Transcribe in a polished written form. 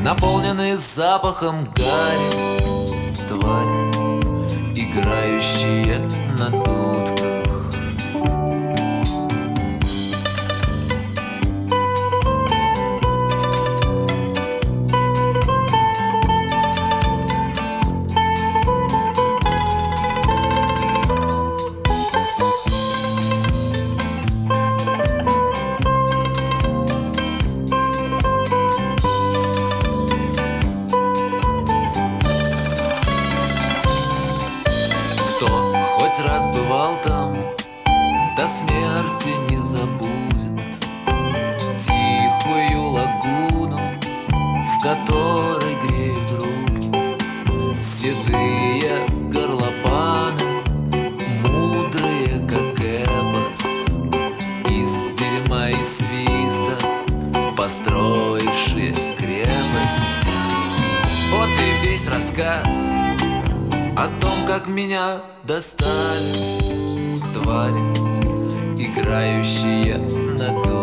наполненные запахом гари, твари, играющие на дудках. Хоть раз бывал там, до смерти не забудет тихую лагуну, в которой греют руки седые горлопаны, мудрые, как эпос, из дерьма и свиста построившие крепость. Вот и весь рассказ о том, как меня достали твари, играющие на дудках.